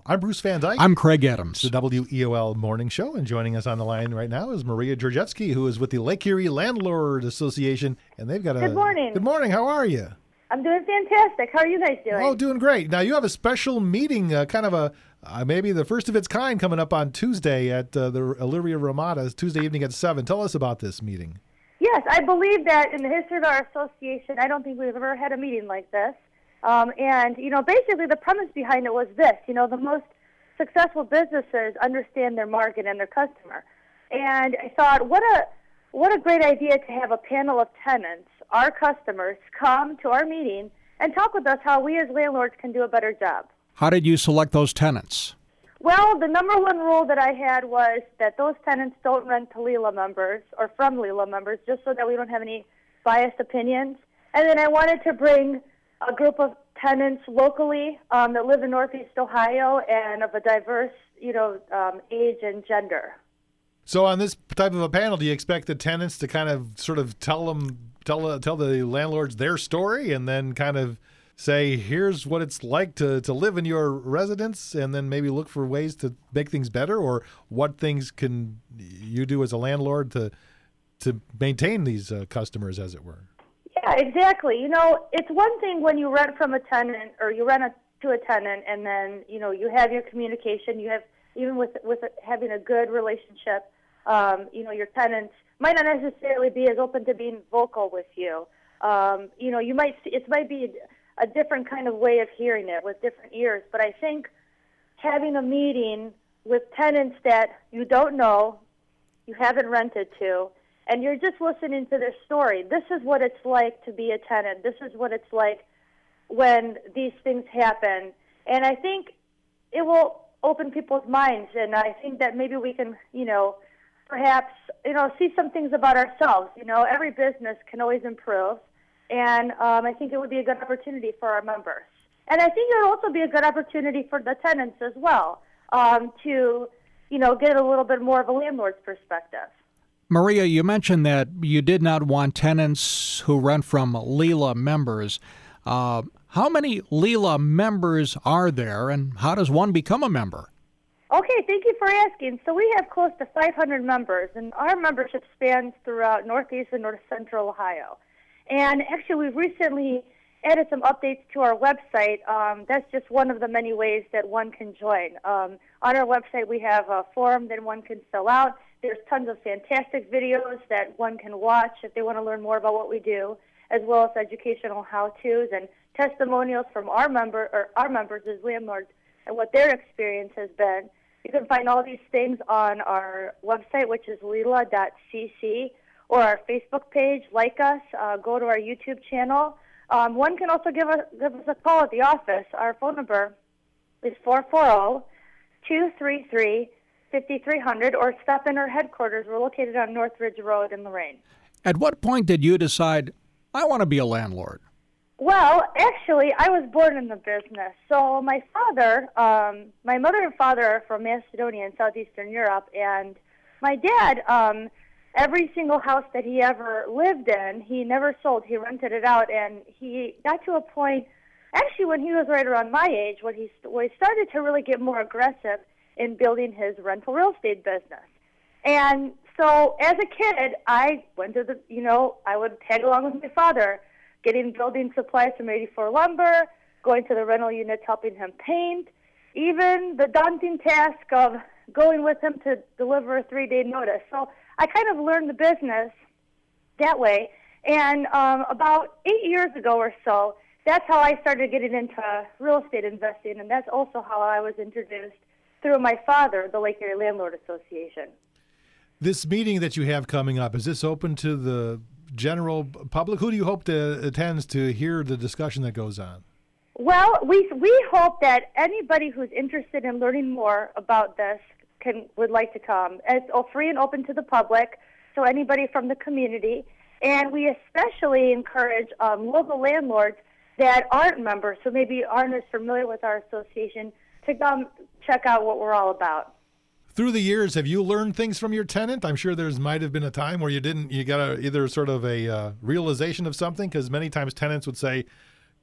I'm Bruce Van Dyke. I'm Craig Adams. It's the WEOL Morning Show, and joining us on the line right now is Maria Georgetsky, who is with the Lake Erie Landlord Association, and they've got a... Good morning. Good morning. How are you? I'm doing fantastic. How are you guys doing? Oh, doing great. Now, you have a special meeting, kind of a maybe the first of its kind, coming up on Tuesday at the Illyria Ramada, Tuesday evening at 7. Tell us about this meeting. Yes, I believe that in the history of our association, I don't think we've ever had a meeting like this. And, basically the premise behind it was this. The most successful businesses understand their market and their customer. And I thought, what a great idea to have a panel of tenants, our customers, come to our meeting and talk with us how we as landlords can do a better job. How did you select those tenants? Well, the number one rule that I had was that those tenants don't rent to Lila members or from Lila members, just so that we don't have any biased opinions. And then I wanted to bring a group of tenants locally that live in Northeast Ohio and of a diverse, age and gender. So on this type of a panel, do you expect the tenants to kind of sort of tell the landlords their story and then kind of say, here's what it's like to live in your residence, and then maybe look for ways to make things better, or what things can you do as a landlord to maintain these customers, as it were? Yeah, exactly. It's one thing when you rent from a tenant or you rent to a tenant and then, you have your communication, you have, even with having a good relationship, your tenants might not necessarily be as open to being vocal with you. You might see, it might be a different kind of way of hearing it with different ears, but I think having a meeting with tenants that you don't know, you haven't rented to, and you're just listening to their story. This is what it's like to be a tenant. This is what it's like when these things happen. And I think it will open people's minds, and I think that maybe we can, perhaps, see some things about ourselves. Every business can always improve, and I think it would be a good opportunity for our members. And I think it would also be a good opportunity for the tenants as well to, get a little bit more of a landlord's perspective. Maria, you mentioned that you did not want tenants who rent from Lila members. How many Lila members are there, and how does one become a member? Okay, thank you for asking. So we have close to 500 members, and our membership spans throughout Northeast and North Central Ohio. And actually, we've recently added some updates to our website. That's just one of the many ways that one can join. On our website, we have a form that one can fill out. There's tons of fantastic videos that one can watch if they want to learn more about what we do, as well as educational how-tos and testimonials from our members as landlords and what their experience has been. You can find all these things on our website, which is lila.cc, or our Facebook page. Like us, go to our YouTube channel. One can also give us a call at the office. Our phone number is 440-233-5300, or stop in our headquarters. We're located on North Ridge Road in Lorraine. At what point did you decide, I want to be a landlord? Well, actually, I was born in the business. So my mother and father are from Macedonia in southeastern Europe, and my dad, every single house that he ever lived in, he never sold. He rented it out, and he got to a point, actually when he was right around my age, when he started to really get more aggressive in building his rental real estate business. And so as a kid, I went to I would tag along with my father, getting building supplies from 84 Lumber, going to the rental units, helping him paint, even the daunting task of going with him to deliver a 3-day notice. So I kind of learned the business that way. And about 8 years ago or so, that's how I started getting into real estate investing, and that's also how I was introduced through my father, the Lake Erie Landlord Association. This meeting that you have coming up, is this open to the general public? Who do you hope to attends to hear the discussion that goes on? Well, we hope that anybody who's interested in learning more about this would like to come. It's all free and open to the public, so anybody from the community. And we especially encourage local landlords that aren't members, so maybe aren't as familiar with our association, to come check out what we're all about. Through the years, have you learned things from your tenant? I'm sure might have been a time where you got either sort of a realization of something, because many times tenants would say,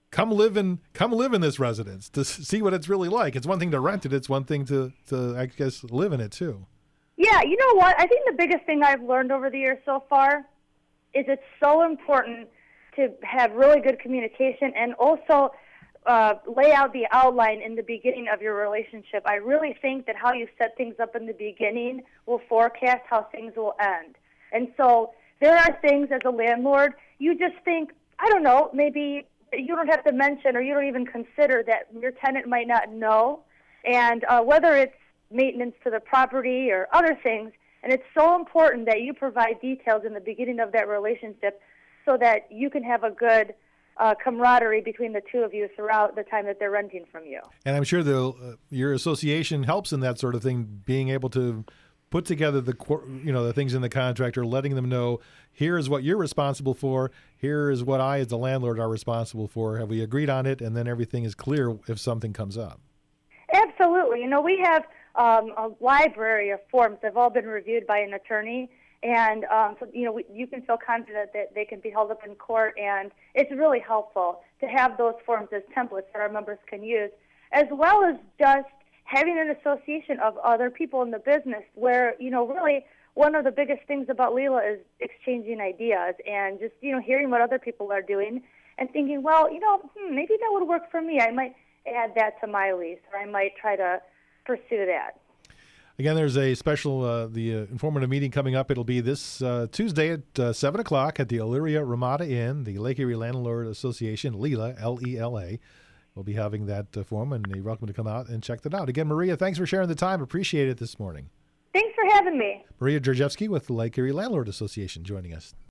come live in this residence to see what it's really like. It's one thing to rent it. It's one thing to I guess live in it too. Yeah, you know what? I think the biggest thing I've learned over the years so far is it's so important to have really good communication and also lay out the outline in the beginning of your relationship. I really think that how you set things up in the beginning will forecast how things will end. And so there are things as a landlord, you just think, I don't know, maybe you don't have to mention or you don't even consider that your tenant might not know. And whether it's maintenance to the property or other things, and it's so important that you provide details in the beginning of that relationship so that you can have a good camaraderie between the two of you throughout the time that they're renting from you. And I'm sure your association helps in that sort of thing, being able to put together the things in the contract, or letting them know, here is what you're responsible for, here is what I as the landlord are responsible for. Have we agreed on it? And then everything is clear if something comes up. Absolutely. You know, we have a library of forms that have all been reviewed by an attorney, and so you can feel confident that they can be held up in court, and it's really helpful to have those forms as templates that our members can use, as well as just having an association of other people in the business where, really one of the biggest things about Leela is exchanging ideas and just, hearing what other people are doing and thinking, well, maybe that would work for me. I might add that to my lease, or I might try to pursue that. Again, there's a special, informative meeting coming up. It'll be this Tuesday at 7 o'clock at the Elyria Ramada Inn, the Lake Erie Landlord Association, LELA, L-E-L-A. We'll be having that forum, and you're welcome to come out and check that out. Again, Maria, thanks for sharing the time. Appreciate it this morning. Thanks for having me. Maria Georgievsky with the Lake Erie Landlord Association joining us.